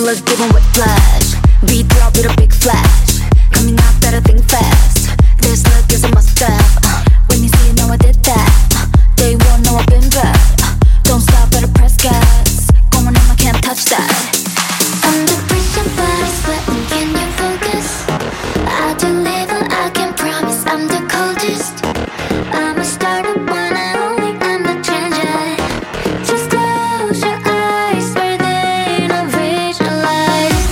One look given whiplash. Beat drop with a big flash. Coming out better think fast. This look is a must-have. When you see it, know I did that. They won't know I've been bad. Don't stop, better press gas. Going on, I can't touch that. Under pressure, but I'm sweating. Can you focus? I deliver, I can promise. I'm the coldest. I'm a starter, one and only. I'm the changer. Just close your eyes, breathe in and visualize.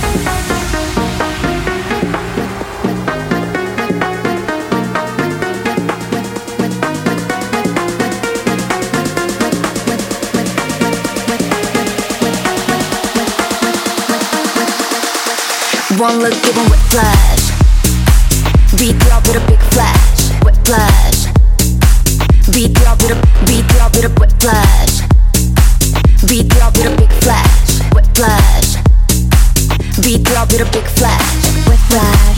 One look given whiplash. Beat drop with a big flash. Whiplash. Beat drop with a whiplash. Beat drop with a big flash. Whiplash. Beat drop with a big flash. Whiplash.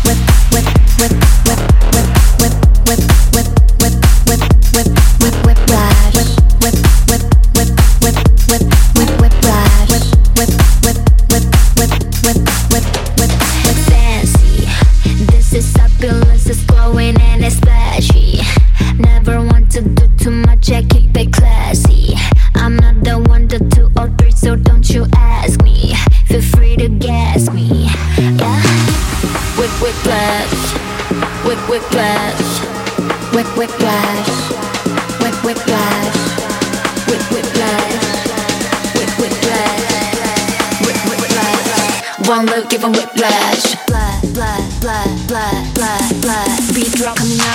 Fancy. This is opulence, it's glowing and it's flashy. Never want to do too much, I keep it classy. I'm not the one to 2 or 3, so don't you ask me. Feel free to gas me. Yeah. Whiplash. Whiplash. Whiplash. Whiplash. Whiplash. One look given whiplash. Beat drop coming up.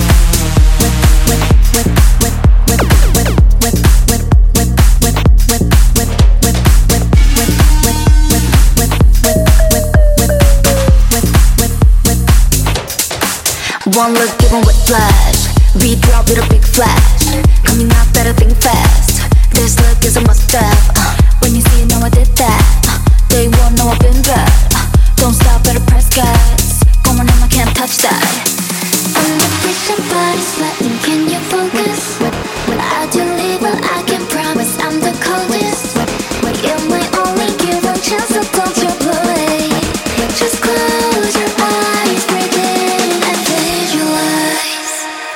One look given whiplash. Beat drop with a big flash. Coming out better think fast. This look is a must-have. When you see it, know I did that. They won't know I've been bad. Don't stop, better press gas. Going on, I can't touch that. Under pressure, but it's sweating. Can you focus? I deliver, I can promise. I'm the coldest. You're my only given chance, so don't you play. Just close your eyes, breathe in and visualize.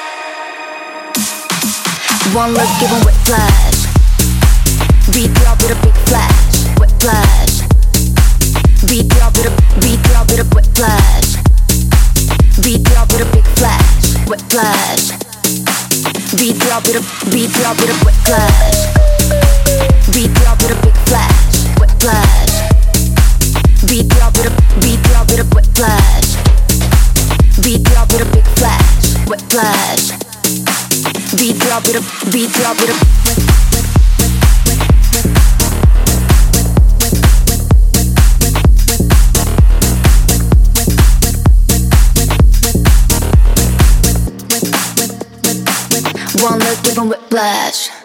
One look given whiplash. Beat drop with a big flash. Whiplash. Beat drop with a whiplash. Beat drop with a big flash. Whiplash. Beat drop with a whiplash. Beat drop with a big flash. Whiplash. Beat drop with a whiplash. Beat drop with a big flash. Whiplash. Beat drop with a One look given whiplash.